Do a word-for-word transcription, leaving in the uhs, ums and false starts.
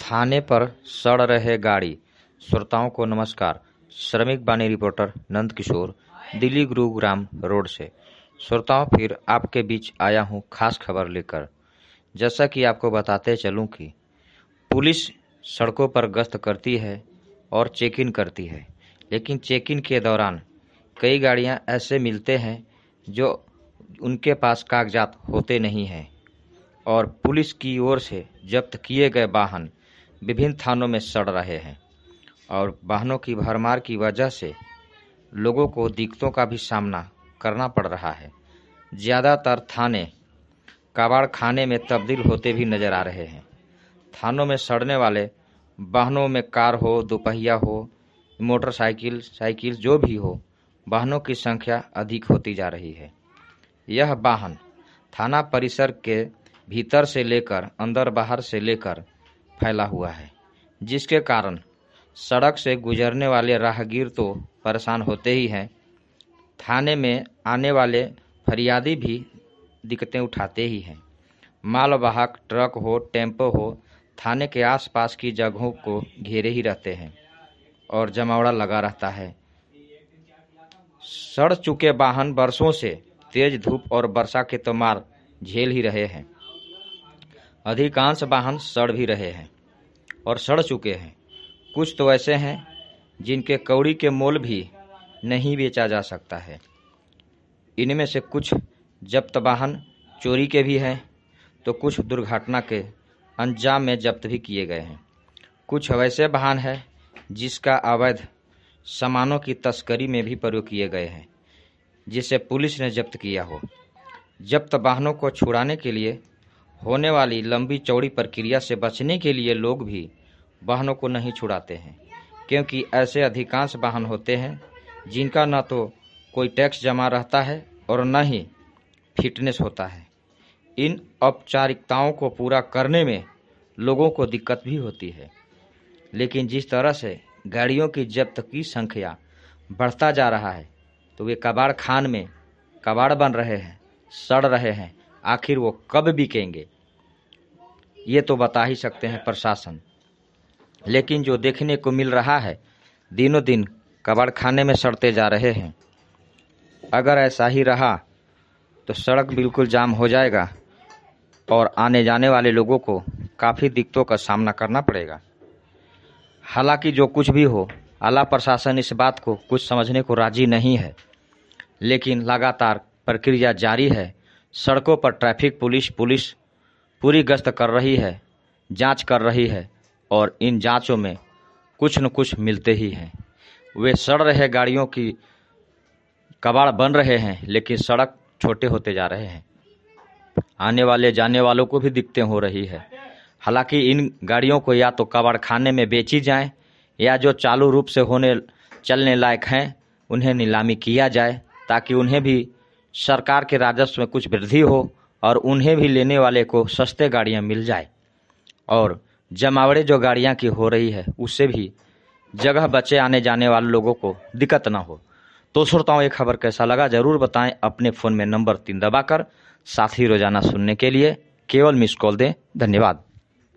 थाने पर सड़ रहे गाड़ी। श्रोताओं को नमस्कार। श्रमिक बानी रिपोर्टर नंद किशोर, दिल्ली गुरुग्राम रोड से। श्रोताओं, फिर आपके बीच आया हूं खास खबर लेकर। जैसा कि आपको बताते चलूं कि पुलिस सड़कों पर गश्त करती है और चेक इन करती है, लेकिन चेक इन के दौरान कई गाड़ियां ऐसे मिलते हैं जो उनके पास कागजात होते नहीं हैं और पुलिस की ओर से जब्त किए गए वाहन विभिन्न थानों में सड़ रहे हैं और वाहनों की भरमार की वजह से लोगों को दिक्कतों का भी सामना करना पड़ रहा है। ज़्यादातर थाने कबाड़ खाने में तब्दील होते भी नजर आ रहे हैं। थानों में सड़ने वाले वाहनों में कार हो, दोपहिया हो, मोटरसाइकिल, साइकिल जो भी हो, वाहनों की संख्या अधिक होती जा रही है। यह वाहन थाना परिसर के भीतर से लेकर अंदर बाहर से लेकर फैला हुआ है, जिसके कारण सड़क से गुजरने वाले राहगीर तो परेशान होते ही हैं, थाने में आने वाले फरियादी भी दिक्कतें उठाते ही हैं। मालवाहक ट्रक हो, टेम्पो हो, थाने के आसपास की जगहों को घेरे ही रहते हैं और जमावड़ा लगा रहता है। सड़ चुके वाहन वर्षों से तेज धूप और वर्षा के तो मार झेल ही रहे हैं। अधिकांश वाहन सड़ भी रहे हैं और सड़ चुके हैं। कुछ तो ऐसे हैं जिनके कौड़ी के मोल भी नहीं बेचा जा सकता है। इनमें से कुछ जब्त वाहन चोरी के भी हैं तो कुछ दुर्घटना के अंजाम में जब्त भी किए गए हैं। कुछ वैसे वाहन हैं जिसका अवैध सामानों की तस्करी में भी प्रयोग किए गए हैं, जिसे पुलिस ने जब्त किया हो। जब्त वाहनों को छुड़ाने के लिए होने वाली लंबी चौड़ी प्रक्रिया से बचने के लिए लोग भी वाहनों को नहीं छुड़ाते हैं, क्योंकि ऐसे अधिकांश वाहन होते हैं जिनका न तो कोई टैक्स जमा रहता है और न ही फिटनेस होता है। इन औपचारिकताओं को पूरा करने में लोगों को दिक्कत भी होती है, लेकिन जिस तरह से गाड़ियों की जब्त की संख्या बढ़ता जा रहा है तो वे कबाड़ खान में कबाड़ बन रहे हैं, सड़ रहे हैं। आखिर वो कब बिकेंगे ये तो बता ही सकते हैं प्रशासन। लेकिन जो देखने को मिल रहा है, दिनों दिन कबाड़ खाने में सड़ते जा रहे हैं। अगर ऐसा ही रहा तो सड़क बिल्कुल जाम हो जाएगा और आने जाने वाले लोगों को काफ़ी दिक्कतों का सामना करना पड़ेगा। हालांकि जो कुछ भी हो, आला प्रशासन इस बात को कुछ समझने को राजी नहीं है, लेकिन लगातार प्रक्रिया जारी है। सड़कों पर ट्रैफिक पुलिस पुलिस पूरी गश्त कर रही है, जांच कर रही है और इन जांचों में कुछ न कुछ मिलते ही हैं। वे सड़ रहे गाड़ियों की कबाड़ बन रहे हैं, लेकिन सड़क छोटे होते जा रहे हैं। आने वाले जाने वालों को भी दिक्कतें हो रही है। हालांकि इन गाड़ियों को या तो कबाड़ खाने में बेची जाए या जो चालू रूप से होने चलने लायक हैं उन्हें नीलामी किया जाए, ताकि उन्हें भी सरकार के राजस्व में कुछ वृद्धि हो और उन्हें भी लेने वाले को सस्ते गाड़ियां मिल जाए और जमावड़े जो गाड़ियां की हो रही है उससे भी जगह बचे आने जाने वाले लोगों को दिक्कत ना हो। तो श्रोताओं, ये खबर कैसा लगा जरूर बताएं। अपने फ़ोन में नंबर तीन दबाकर साथ ही रोजाना सुनने के लिए केवल मिस कॉल दें। धन्यवाद।